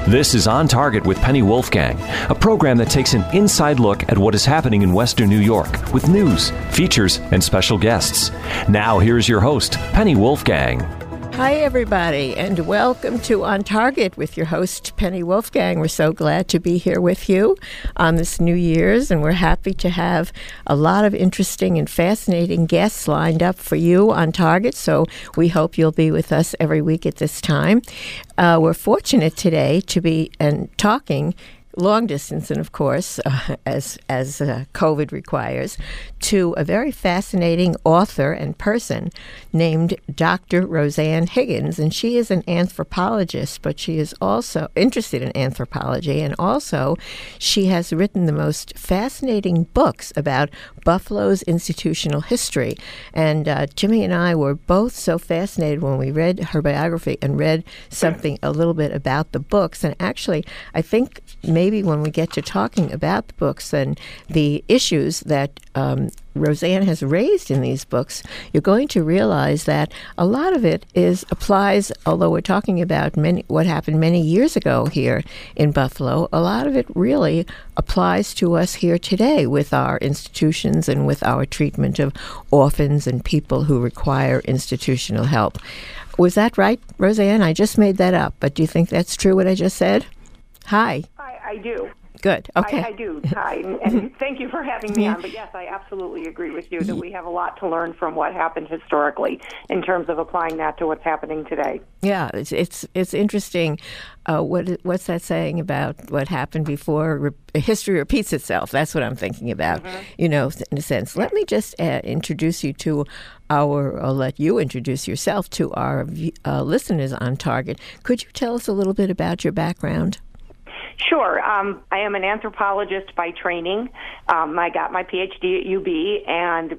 This is On Target with Penny Wolfgang, a program that takes an inside look at what is happening in Western New York with news, features, and special guests. Now, here's your host, Penny Wolfgang. Hi, everybody, and welcome to On Target with your host, Penny Wolfgang. We're so glad to be here with you on this New Year's, and we're happy to have a lot of interesting and fascinating guests lined up for you on Target, so we hope you'll be with us every week at this time. We're fortunate today to be talking long distance, and of course, as COVID requires, to a very fascinating author and person named Dr. Roseanne Higgins. And she is an anthropologist, but she is also interested in anthropology, and also she has written the most fascinating books about Buffalo's institutional history. And Jimmy and I were both so fascinated when we read her biography and read something a little bit about the books. And actually, I think maybe when we get to talking about the books and the issues that Roseanne has raised in these books, you're going to realize that a lot of it applies, although we're talking about what happened many years ago here in Buffalo, a lot of it really applies to us here today with our institutions and with our treatment of orphans and people who require institutional help. Was that right, Roseanne? I just made that up, but do you think that's true what I just said? Hi. I do. Good. Okay. I do. Hi. And thank you for having me on. But yes, I absolutely agree with you that we have a lot to learn from what happened historically in terms of applying that to what's happening today. Yeah, it's interesting. What's that saying about what happened before? History repeats itself. That's what I'm thinking about, in a sense. Let me just introduce you to I'll let you introduce yourself to our listeners on Target. Could you tell us a little bit about your background? Sure. I am an anthropologist by training. I got my PhD at UB, and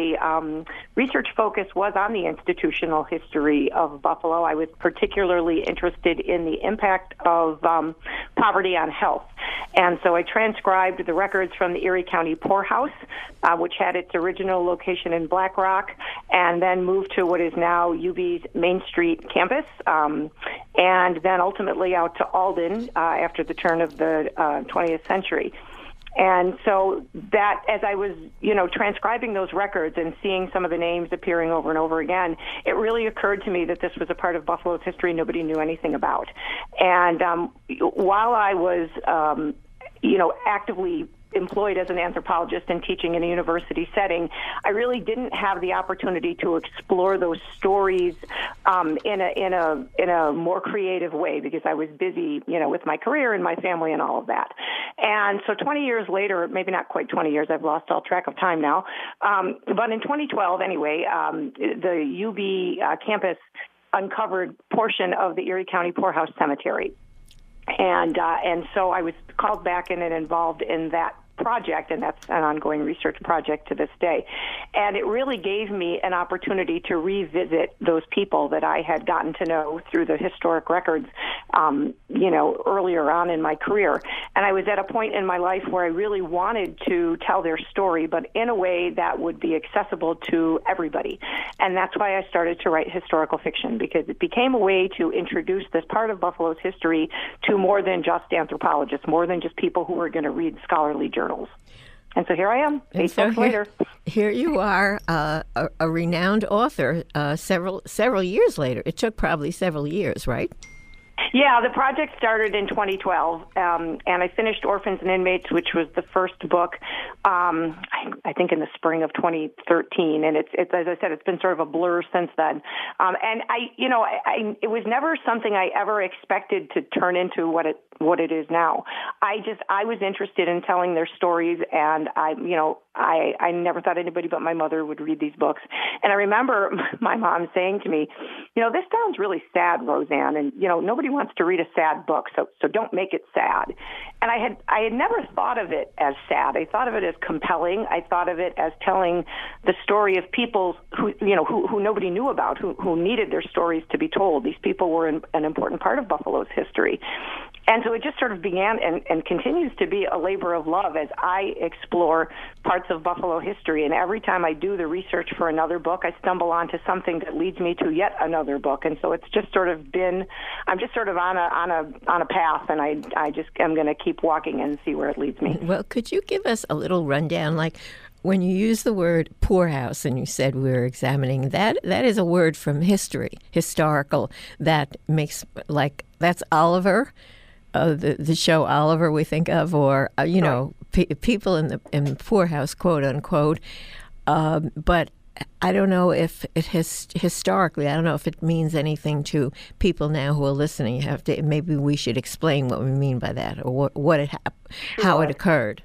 my research focus was on the institutional history of Buffalo. I was particularly interested in the impact of poverty on health. And so I transcribed the records from the Erie County Poorhouse, which had its original location in Black Rock, and then moved to what is now UB's Main Street campus, and then ultimately out to Alden after the turn of the 20th century. And so that, as I was, transcribing those records and seeing some of the names appearing over and over again, it really occurred to me that this was a part of Buffalo's history nobody knew anything about. And while I was, actively employed as an anthropologist and teaching in a university setting, I really didn't have the opportunity to explore those stories in a more creative way because I was busy, with my career and my family and all of that. And so 20 years later, maybe not quite 20 years, I've lost all track of time now, but in 2012 anyway, the UB campus uncovered portion of the Erie County Poorhouse Cemetery. And so I was called back in and involved in that project, and that's an ongoing research project to this day. And it really gave me an opportunity to revisit those people that I had gotten to know through the historic records, earlier on in my career. And I was at a point in my life where I really wanted to tell their story, but in a way that would be accessible to everybody. And that's why I started to write historical fiction, because it became a way to introduce this part of Buffalo's history to more than just anthropologists, more than just people who were going to read scholarly journals. And so here I am, 8 books later. Here you are, a renowned author several years later. It took probably several years, right? Yeah, the project started in 2012, and I finished Orphans and Inmates, which was the first book, I think in the spring of 2013, and it's as I said, it's been sort of a blur since then. And it was never something I ever expected to turn into what it is now. I was interested in telling their stories, and I never thought anybody but my mother would read these books. And I remember my mom saying to me, this sounds really sad, Roseanne, and nobody wants to read a sad book, so don't make it sad. And I had never thought of it as sad. I thought of it as compelling. I thought of it as telling the story of people who nobody knew about, who needed their stories to be told. These people were an important part of Buffalo's history. And so it just sort of began and continues to be a labor of love as I explore parts of Buffalo history. And every time I do the research for another book, I stumble onto something that leads me to yet another book. And so it's just sort of been, I'm just sort of on a path, and I just am going to keep walking and see where it leads me. Well, could you give us a little rundown, like when you use the word poorhouse and you said we were examining that is a word from history, historical, that makes, like, that's Oliver, the show Oliver we think of, or, you know, people in the poorhouse, quote unquote. But I don't know if it has historically, I don't know if it means anything to people now who are listening. Maybe we should explain what we mean by that, or how it occurred.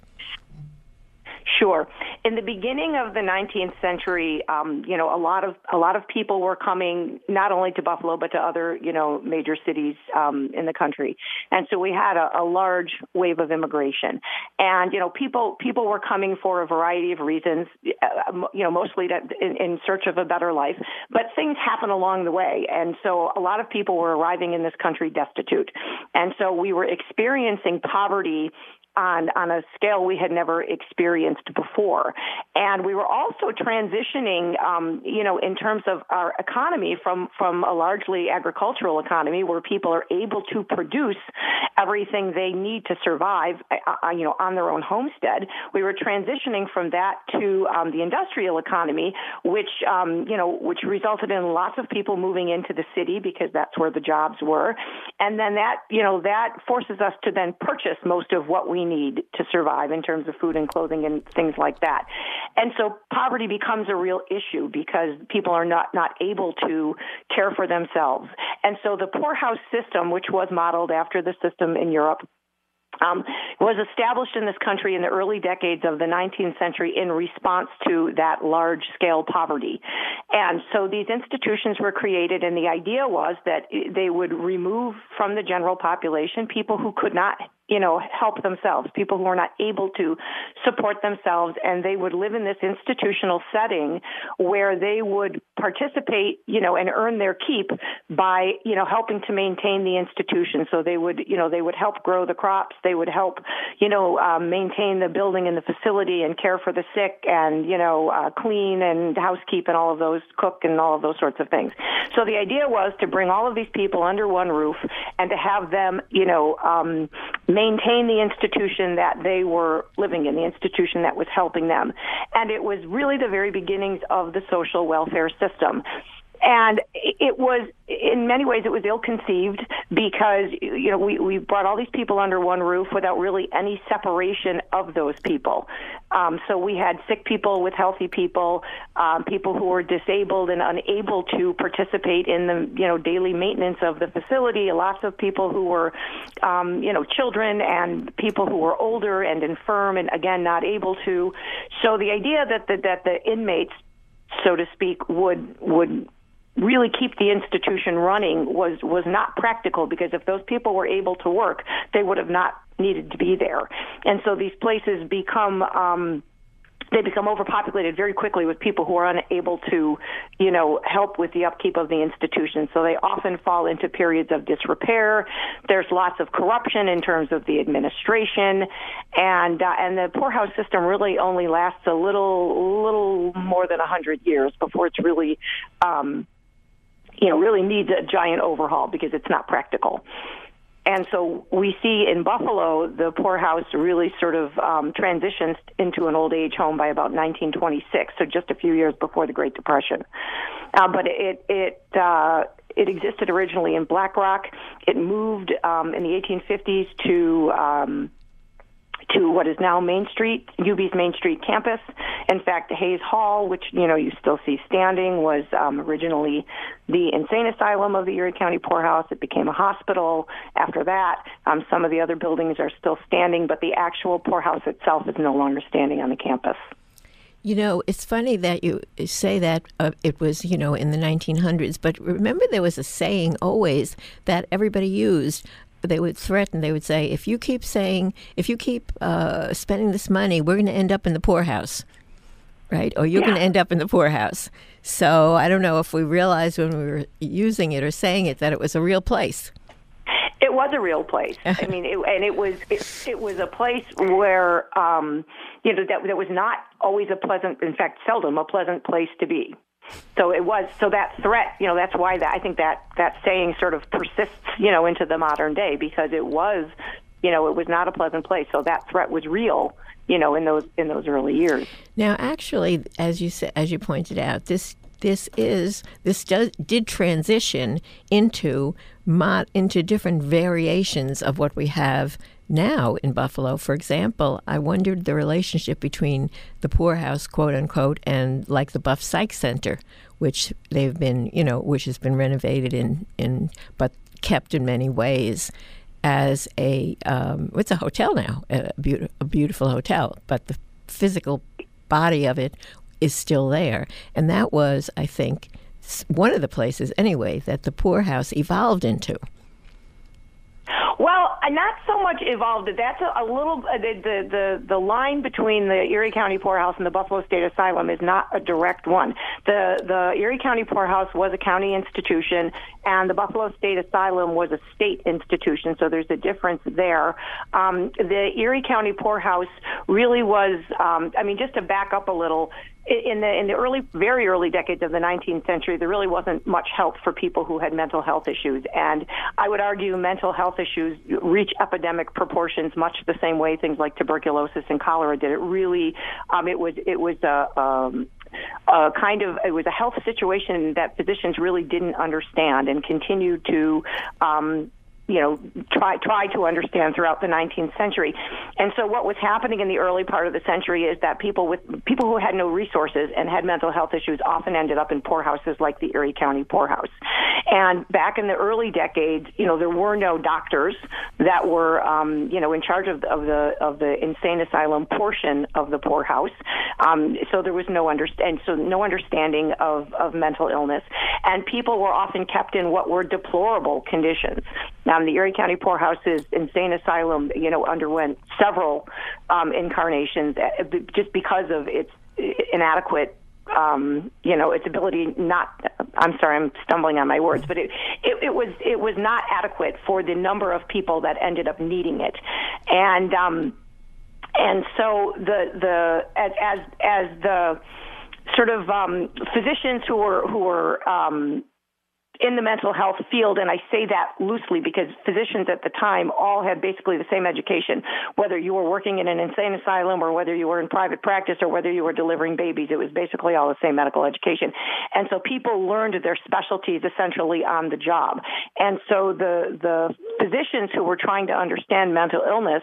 Sure. In the beginning of the 19th century, a lot of people were coming not only to Buffalo but to other, major cities in the country, and so we had a large wave of immigration. And people were coming for a variety of reasons, mostly in search of a better life. But things happen along the way, and so a lot of people were arriving in this country destitute, and so we were experiencing poverty on a scale we had never experienced before. And we were also transitioning, in terms of our economy from a largely agricultural economy where people are able to produce everything they need to survive, on their own homestead. We were transitioning from that to the industrial economy, which resulted in lots of people moving into the city because that's where the jobs were. And then that forces us to then purchase most of what we need to survive in terms of food and clothing and things like that. And so poverty becomes a real issue because people are not able to care for themselves. And so the poorhouse system, which was modeled after the system in Europe, was established in this country in the early decades of the 19th century in response to that large-scale poverty. And so these institutions were created, and the idea was that they would remove from the general population people who could not help themselves, people who are not able to support themselves, and they would live in this institutional setting where they would participate, and earn their keep by, helping to maintain the institution. So they would help grow the crops, they would help, maintain the building and the facility and care for the sick and, clean and housekeep and all of those, cook and all of those sorts of things. So the idea was to bring all of these people under one roof and to have them, maintain the institution that they were living in, the institution that was helping them. And it was really the very beginnings of the social welfare system. And it was, in many ways, it was ill-conceived because, we brought all these people under one roof without really any separation of those people. So we had sick people with healthy people, people who were disabled and unable to participate in the, daily maintenance of the facility, lots of people who were, children and people who were older and infirm and, again, not able to. So the idea that the inmates, so to speak, would really keep the institution running was not practical, because if those people were able to work, they would have not needed to be there. And so these places become overpopulated very quickly with people who are unable to, help with the upkeep of the institution. So they often fall into periods of disrepair. There's lots of corruption in terms of the administration, and the poorhouse system really only lasts a little more than 100 years before it's really, really needs a giant overhaul because it's not practical. And so we see in Buffalo, the poorhouse really sort of transitions into an old age home by about 1926, so just a few years before the Great Depression. But it existed originally in Black Rock. It moved in the 1850s to what is now Main Street, UB's Main Street campus. In fact, Hayes Hall, which, you still see standing, was originally the insane asylum of the Erie County Poorhouse. It became a hospital after that. Some of the other buildings are still standing, but the actual poorhouse itself is no longer standing on the campus. It's funny that you say that it was, in the 1900s, but remember there was a saying always that everybody used. They would threaten, they would say, if you keep spending this money, we're going to end up in the poorhouse, right? Or you're going to end up in the poorhouse. So I don't know if we realized when we were using it or saying it that it was a real place. It was was a real place. I mean, it was a place where that was not always a pleasant, in fact, seldom a pleasant place to be. So it was. So that threat, that's why I think that saying sort of persists, into the modern day, because it was, it was not a pleasant place. So that threat was real, in those early years. Now, actually, as you pointed out, this did transition into different variations of what we have now in Buffalo. For example, I wondered the relationship between the poorhouse, quote unquote, and like the Buff Psych Center, which they've been, which has been renovated but kept in many ways as it's a hotel now, a beautiful hotel, but the physical body of it is still there. And that was, I think, one of the places, anyway, that the poorhouse evolved into. Well, not so much evolved. That's a little the line between the Erie County Poorhouse and the Buffalo State Asylum is not a direct one. The Erie County Poorhouse was a county institution, and the Buffalo State Asylum was a state institution. So there's a difference there. The Erie County Poorhouse really was. Just to back up a little. In the very early decades of the 19th century, there really wasn't much help for people who had mental health issues. And I would argue mental health issues reach epidemic proportions much the same way things like tuberculosis and cholera did. It really, it was a health situation that physicians really didn't understand and continued to try to understand throughout the 19th century. And so what was happening in the early part of the century is that people who had no resources and had mental health issues often ended up in poorhouses like the Erie County Poorhouse. And back in the early decades, there were no doctors that were, in charge of the insane asylum portion of the poorhouse. So there was no understanding of mental illness, and people were often kept in what were deplorable conditions. The Erie County Poorhouse's insane asylum, underwent several incarnations just because of its inadequate, its ability I'm sorry, I'm stumbling on my words, but it was not adequate for the number of people that ended up needing it, and so as the sort of physicians who were in the mental health field, and I say that loosely because physicians at the time all had basically the same education, whether you were working in an insane asylum or whether you were in private practice or whether you were delivering babies. It was basically all the same medical education. And so people learned their specialties essentially on the job. And so the physicians who were trying to understand mental illness,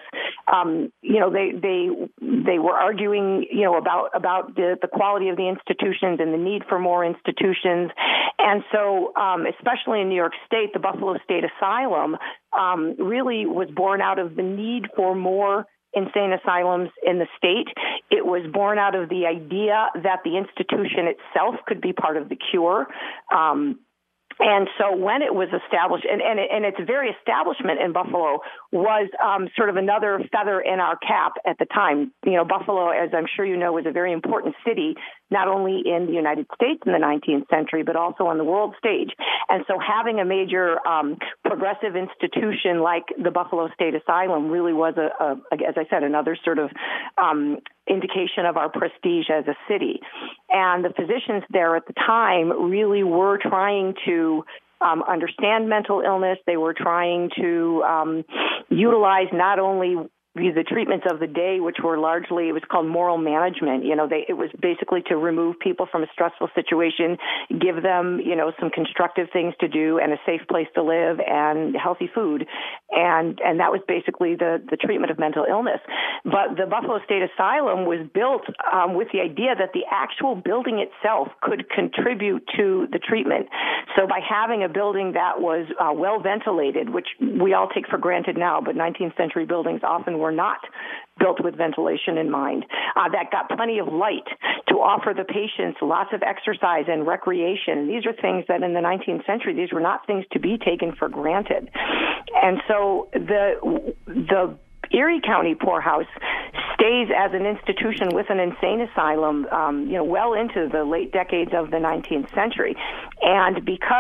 they were arguing, about the quality of the institutions and the need for more institutions. And so especially in New York State, the Buffalo State Asylum really was born out of the need for more insane asylums in the state. It was born out of the idea that the institution itself could be part of the cure. And so when it was established, and its very establishment in Buffalo was sort of another feather in our cap at the time. Buffalo, as I'm sure you know, was a very important city, not only in the United States in the 19th century, but also on the world stage. And so having a major progressive institution like the Buffalo State Asylum really was, as I said, another sort of indication of our prestige as a city. And the physicians there at the time really were trying to understand mental illness. They were trying to utilize not only the treatments of the day, which were largely, it was called moral management. It was basically to remove people from a stressful situation, give them, some constructive things to do and a safe place to live and healthy food. And that was basically the treatment of mental illness. But the Buffalo State Asylum was built with the idea that the actual building itself could contribute to the treatment. So by having a building that was well ventilated, which we all take for granted now, but 19th century buildings often were not built with ventilation in mind, that got plenty of light to offer the patients lots of exercise and recreation. And these are things that in the 19th century, these were not things to be taken for granted. And so the Erie County Poorhouse stays as an institution with an insane asylum, well into the late decades of the 19th century. And because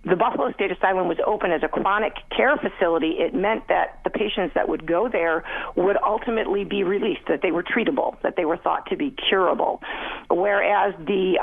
the Buffalo State Asylum was open as a chronic care facility, it meant that the patients that would go there would ultimately be released, that they were treatable, that they were thought to be curable. Whereas the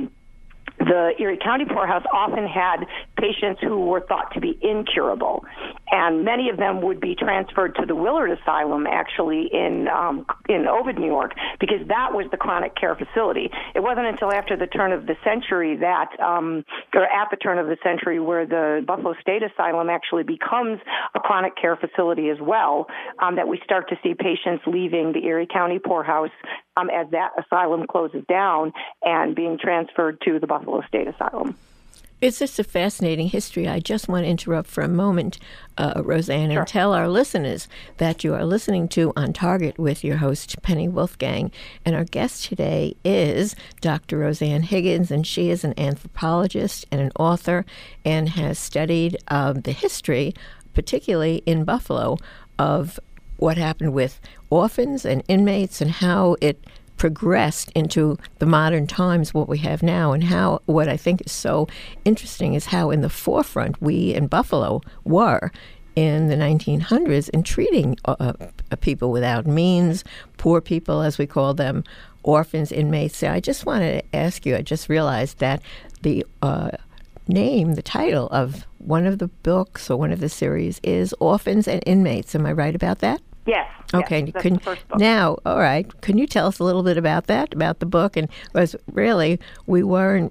Erie County Poorhouse often had patients who were thought to be incurable, and many of them would be transferred to the Willard Asylum, actually in Ovid, New York, because that was the chronic care facility. It wasn't until after the turn of the century that, or at the turn of the century, where the Buffalo State Asylum actually becomes a chronic care facility as well, that we start to see patients leaving the Erie County Poorhouse as that asylum closes down and being transferred to the Buffalo State Asylum. It's just a fascinating history. I just want to interrupt for a moment, Roseanne, Sure. and tell our listeners that you are listening to On Target with your host, Penny Wolfgang. And our guest today is Dr. Roseanne Higgins, and she is an anthropologist and an author and has studied the history, particularly in Buffalo, of what happened with orphans and inmates and how it progressed into the modern times, what we have now, and how what I think is so interesting is how in the forefront we in Buffalo were in the 1900s in treating people without means, poor people as we call them, orphans, inmates. So I just wanted to ask you, I just realized that the name, the title of one of the books or one of the series is Orphans and Inmates. Am I right about that? Yes. Okay. Yes, that's the first book. Now, all right. Can you tell us a little bit about that, about the book? And was really we weren't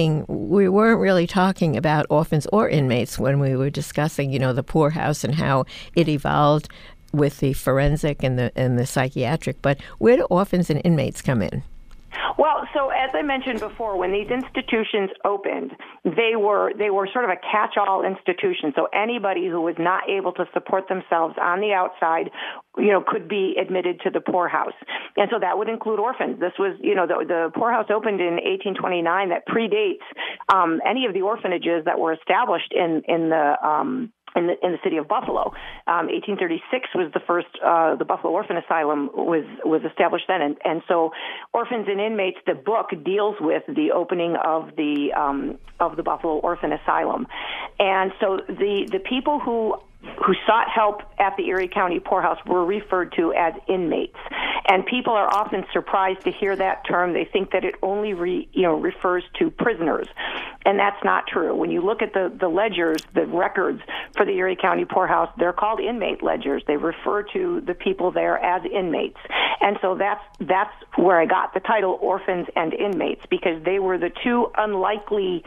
really talking about orphans or inmates when we were discussing, the poorhouse and how it evolved with the forensic and the psychiatric. But where do orphans and inmates come in? Well, so as I mentioned before, when these institutions opened, they were sort of a catch-all institution. So anybody who was not able to support themselves on the outside, could be admitted to the poorhouse. And so that would include orphans. This was, the poorhouse opened in 1829. That predates any of the orphanages that were established in the city of Buffalo. 1836 was the first, the Buffalo Orphan Asylum was established then. And so Orphans and Inmates, the book deals with the opening of the Buffalo Orphan Asylum. And so the people who sought help at the Erie County Poorhouse were referred to as inmates. And people are often surprised to hear that term. They think that it only refers to prisoners. And that's not true. When you look at the ledgers, the records for the Erie County Poorhouse, they're called inmate ledgers. They refer to the people there as inmates. And so that's where I got the title Orphans and Inmates, because they were the two unlikely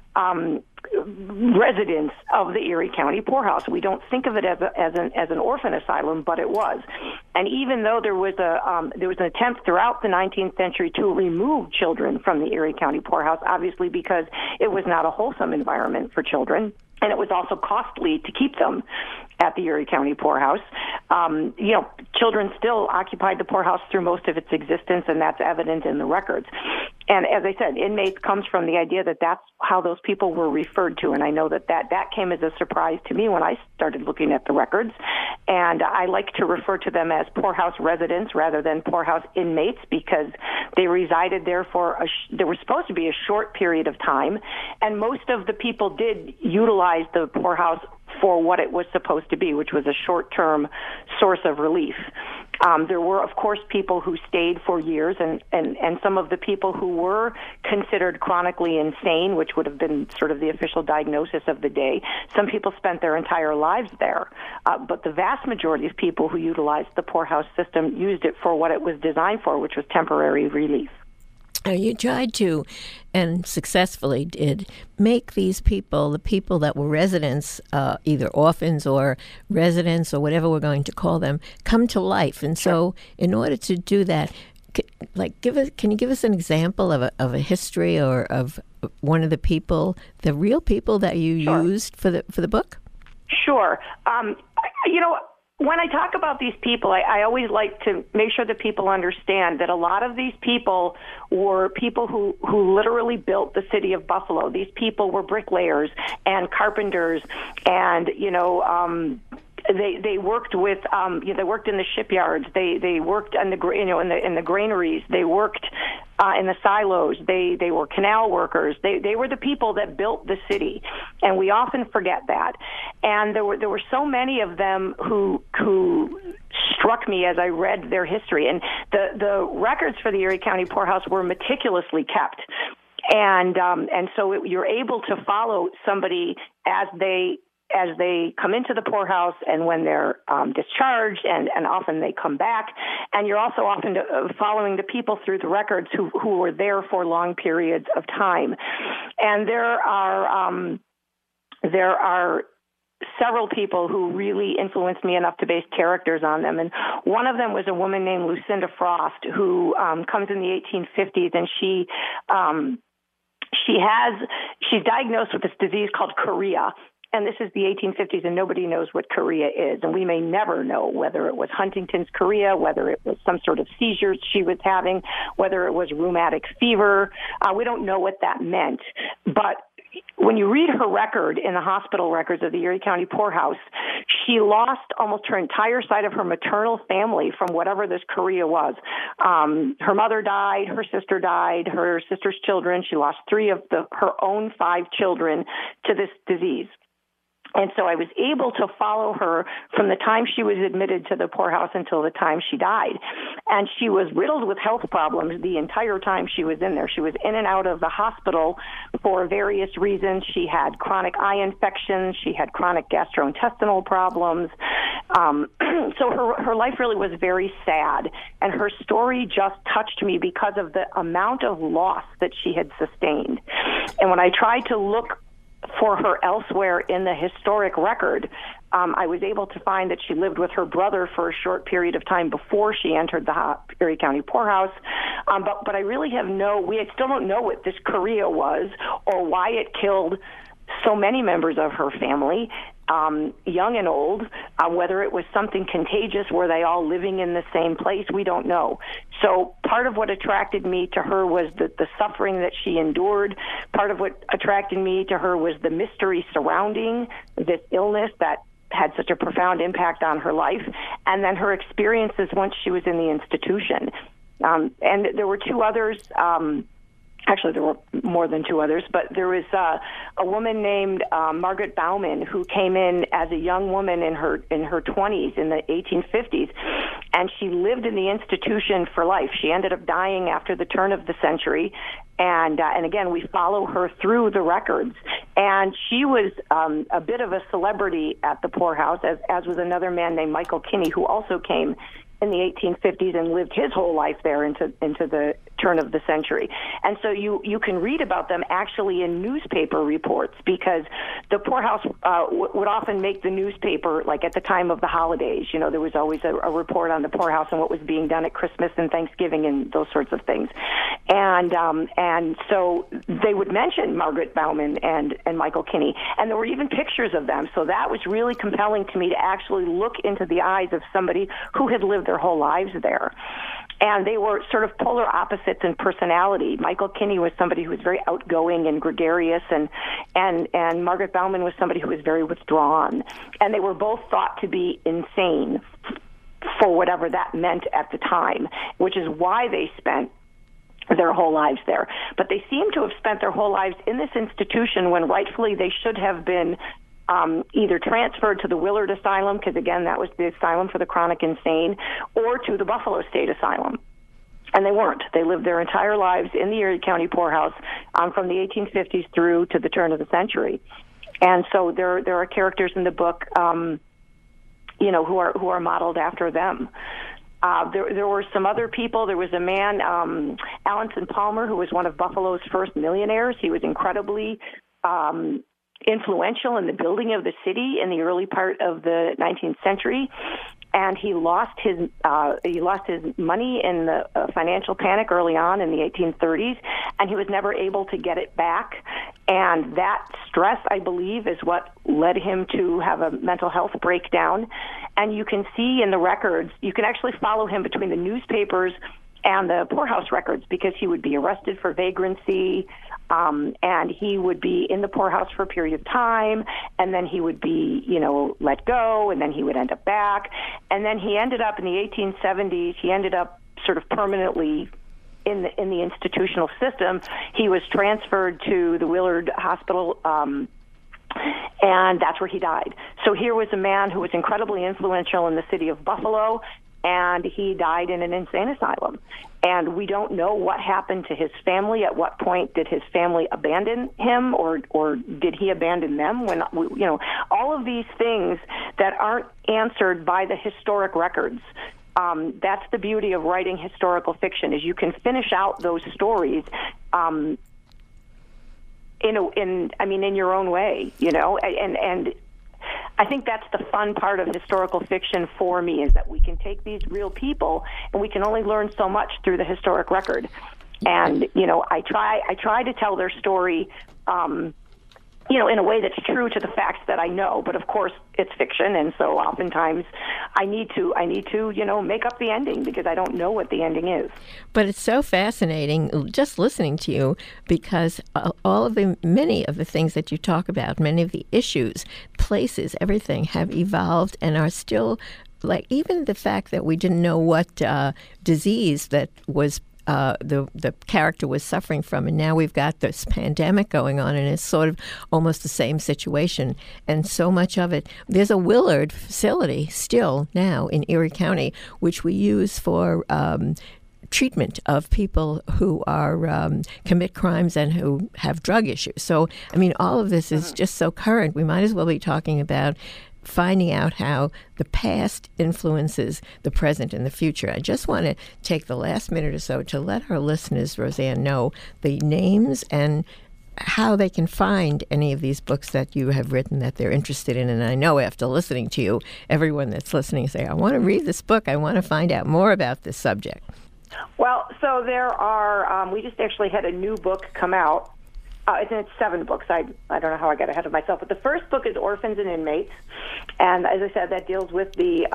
residents of the Erie County Poorhouse. We don't think of it as an orphan asylum, but it was. And even though there was an attempt throughout the 19th century to remove children from the Erie County Poorhouse, obviously because it was not a wholesome environment for children, and it was also costly to keep them at the Erie County Poorhouse. Children still occupied the poorhouse through most of its existence, and that's evident in the records. And as I said, inmates comes from the idea that that's how those people were referred to, and I know that came as a surprise to me when I started looking at the records. And I like to refer to them as poorhouse residents rather than poorhouse inmates, because they resided there there was supposed to be a short period of time, and most of the people did utilize the poorhouse for what it was supposed to be, which was a short-term source of relief. There were, of course, people who stayed for years, and some of the people who were considered chronically insane, which would have been sort of the official diagnosis of the day, some people spent their entire lives there. But the vast majority of people who utilized the poorhouse system used it for what it was designed for, which was temporary relief. You tried to, and successfully did, make these people, the people that were residents, either orphans or residents or whatever we're going to call them, come to life. And so in order to do that, can you give us an example of a history or of one of the people, the real people that you used for the book? Sure. When I talk about these people, I always like to make sure that people understand that a lot of these people were people who literally built the city of Buffalo. These people were bricklayers and carpenters, and they worked with they worked in the shipyards. They worked in the granaries. They worked in the silos. They were canal workers. They were the people that built the city, and we often forget that. And there were so many of them who struck me as I read their history. And the records for the Erie County Poorhouse were meticulously kept. And so you're able to follow somebody as they come into the poorhouse and when they're discharged, and often they come back. And you're also often following the people through the records who were there for long periods of time. And there are several people who really influenced me enough to base characters on them. And one of them was a woman named Lucinda Frost, who comes in the 1850s, and she's diagnosed with this disease called chorea. And this is the 1850s, and nobody knows what chorea is. And we may never know whether it was Huntington's chorea, whether it was some sort of seizures she was having, whether it was rheumatic fever. We don't know what that meant. But when you read her record in the hospital records of the Erie County Poorhouse, she lost almost her entire side of her maternal family from whatever this chorea was. Her mother died, her sister died, her sister's children. She lost 3 of her own 5 children to this disease. And so I was able to follow her from the time she was admitted to the poorhouse until the time she died. And she was riddled with health problems the entire time she was in there. She was in and out of the hospital for various reasons. She had chronic eye infections. She had chronic gastrointestinal problems. So her life really was very sad. And her story just touched me because of the amount of loss that she had sustained. And when I tried to look for her elsewhere in the historic record, I was able to find that she lived with her brother for a short period of time before she entered the Erie County Poorhouse. But I really we still don't know what this chorea was or why it killed so many members of her family, young and old. Whether it was something contagious, were they all living in the same place? We don't know. So part of what attracted me to her was the suffering that she endured. Part of what attracted me to her was the mystery surrounding this illness that had such a profound impact on her life, and then her experiences once she was in the institution. And there were 2 others. Actually, there were more than 2 others, but there was a woman named Margaret Bauman who came in as a young woman in her 20s in the 1850s, and she lived in the institution for life. She ended up dying after the turn of the century, and again, we follow her through the records. And she was a bit of a celebrity at the poorhouse, as was another man named Michael Kinney, who also came in the 1850s and lived his whole life there into the turn of the century. And so you can read about them actually in newspaper reports, because the poorhouse would often make the newspaper, like at the time of the holidays. You know, there was always a report on the poorhouse and what was being done at Christmas and Thanksgiving and those sorts of things. And so they would mention Margaret Bauman and Michael Kinney, and there were even pictures of them. So that was really compelling to me to actually look into the eyes of somebody who had lived their whole lives there. And they were sort of polar opposites in personality. Michael Kinney was somebody who was very outgoing and gregarious, and Margaret Bauman was somebody who was very withdrawn. And they were both thought to be insane for whatever that meant at the time, which is why they spent their whole lives there. But they seem to have spent their whole lives in this institution when rightfully they should have been either transferred to the Willard Asylum, because, again, that was the asylum for the chronic insane, or to the Buffalo State Asylum. And they weren't. They lived their entire lives in the Erie County Poorhouse from the 1850s through to the turn of the century. And so there are characters in the book, who are modeled after them. There were some other people. There was a man, Alanson Palmer, who was one of Buffalo's first millionaires. He was incredibly influential in the building of the city in the early part of the 19th century, and he lost his money in the financial panic early on in the 1830s, and he was never able to get it back. And that stress, I believe, is what led him to have a mental health breakdown. And you can see in the records, you can actually follow him between the newspapers and the poorhouse records, because he would be arrested for vagrancy, and he would be in the poorhouse for a period of time, and then he would be, let go, and then he would end up back. And then he ended up in the 1870s, he ended up sort of permanently in the institutional system. He was transferred to the Willard Hospital, and that's where he died. So here was a man who was incredibly influential in the city of Buffalo, and he died in an insane asylum. And we don't know what happened to his family. At what point did his family abandon him, or did he abandon them? When all of these things that aren't answered by the historic records. That's the beauty of writing historical fiction, is you can finish out those stories in your own way, and I think that's the fun part of historical fiction for me, is that we can take these real people and we can only learn so much through the historic record. And, I try to tell their story, in a way that's true to the facts that I know, but of course it's fiction, and so oftentimes I need to, make up the ending because I don't know what the ending is. But it's so fascinating just listening to you, because many of the things that you talk about, many of the issues, places, everything have evolved and are still, like even the fact that we didn't know what disease that was the character was suffering from, and now we've got this pandemic going on, and it's sort of almost the same situation. And so much of it, there's a Willard facility still now in Erie County, which we use for treatment of people who are commit crimes and who have drug issues. So, all of this is just so current. We might as well be talking about finding out how the past influences the present and the future. I just want to take the last minute or so to let our listeners, Roseanne, know the names and how they can find any of these books that you have written that they're interested in. And I know after listening to you, everyone that's listening say, I want to read this book. I want to find out more about this subject. Well, so there are, we just actually had a new book come out. It's 7 books. I don't know how I got ahead of myself, but the first book is Orphans and Inmates, and as I said, that deals with the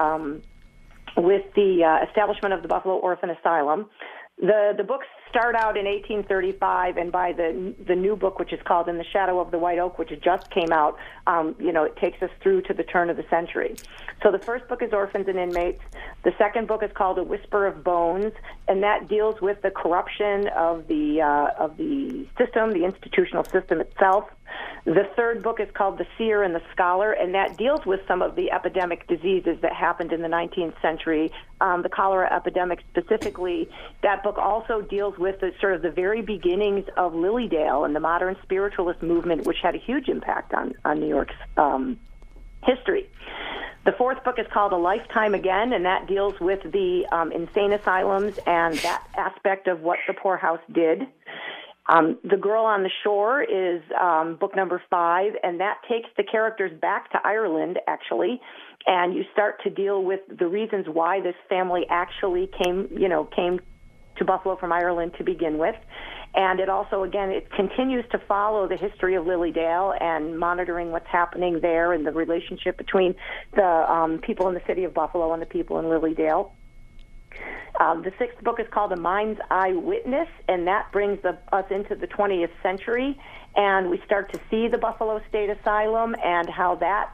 establishment of the Buffalo Orphan Asylum. The books start out in 1835, and by the new book, which is called In the Shadow of the White Oak, which just came out, it takes us through to the turn of the century. So the first book is Orphans and Inmates. The second book is called A Whisper of Bones, and that deals with the corruption of the system, the institutional system itself. The third book is called The Seer and the Scholar, and that deals with some of the epidemic diseases that happened in the 19th century, the cholera epidemic specifically. That book also deals with the very beginnings of Lilydale and the modern spiritualist movement, which had a huge impact on New York's history. The fourth book is called A Lifetime Again, and that deals with the insane asylums and that aspect of what the poorhouse did. The Girl on the Shore is book number 5, and that takes the characters back to Ireland, actually, and you start to deal with the reasons why this family actually came to Buffalo from Ireland to begin with. And it also, again, it continues to follow the history of Lilydale and monitoring what's happening there and the relationship between the people in the city of Buffalo and the people in Lilydale. The sixth book is called A Mind's Eye Witness, and that brings us into the 20th century, and we start to see the Buffalo State Asylum and how that,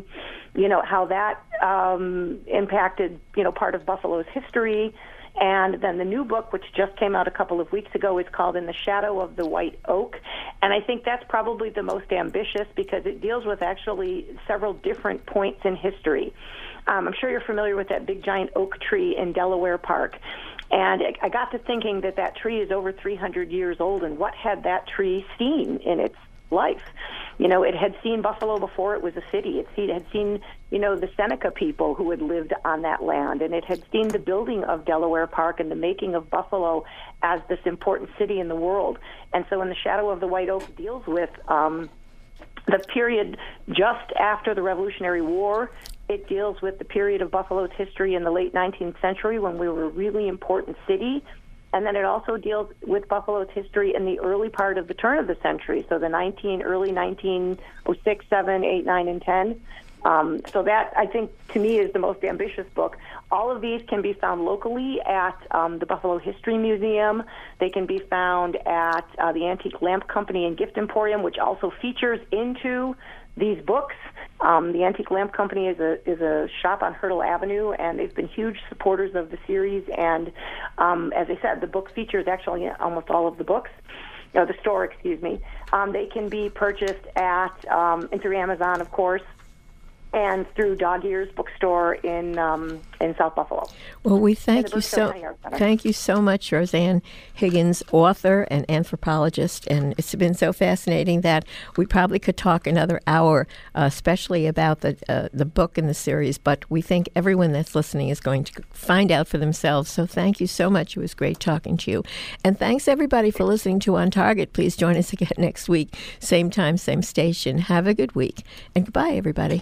impacted, part of Buffalo's history. And then the new book, which just came out a couple of weeks ago, is called In the Shadow of the White Oak. And I think that's probably the most ambitious because it deals with actually several different points in history. I'm sure you're familiar with that big giant oak tree in Delaware Park. And I got to thinking that tree is over 300 years old, and what had that tree seen in its life? It had seen Buffalo before it was a city. It had seen, the Seneca people who had lived on that land, and it had seen the building of Delaware Park and the making of Buffalo as this important city in the world. And so In the Shadow of the White Oak deals with the period just after the Revolutionary War. It deals with the period of Buffalo's history in the late 19th century when we were a really important city. And then it also deals with Buffalo's history in the early part of the turn of the century, so the early 1906, 7, 8, 9, and 10. So that, I think, to me, is the most ambitious book. All of these can be found locally at the Buffalo History Museum. They can be found at the Antique Lamp Company and Gift Emporium, which also features into these books. The Antique Lamp Company is a shop on Hurdle Avenue, and they've been huge supporters of the series. And as I said, the book features actually almost all of the books. The store, excuse me. They can be purchased at and through Amazon, of course, and through Dog Ears Bookstore in South Buffalo. Well, we thank you so much, Roseanne Higgins, author and anthropologist, and it's been so fascinating that we probably could talk another hour, especially about the book and the series. But we think everyone that's listening is going to find out for themselves. So thank you so much. It was great talking to you, and thanks everybody for listening to On Target. Please join us again next week, same time, same station. Have a good week, and goodbye, everybody.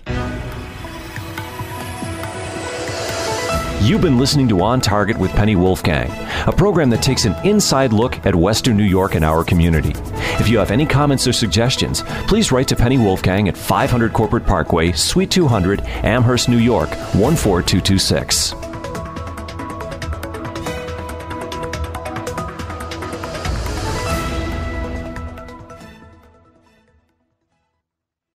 You've been listening to On Target with Penny Wolfgang, a program that takes an inside look at Western New York and our community. If you have any comments or suggestions, please write to Penny Wolfgang at 500 Corporate Parkway, Suite 200, Amherst, New York, 14226.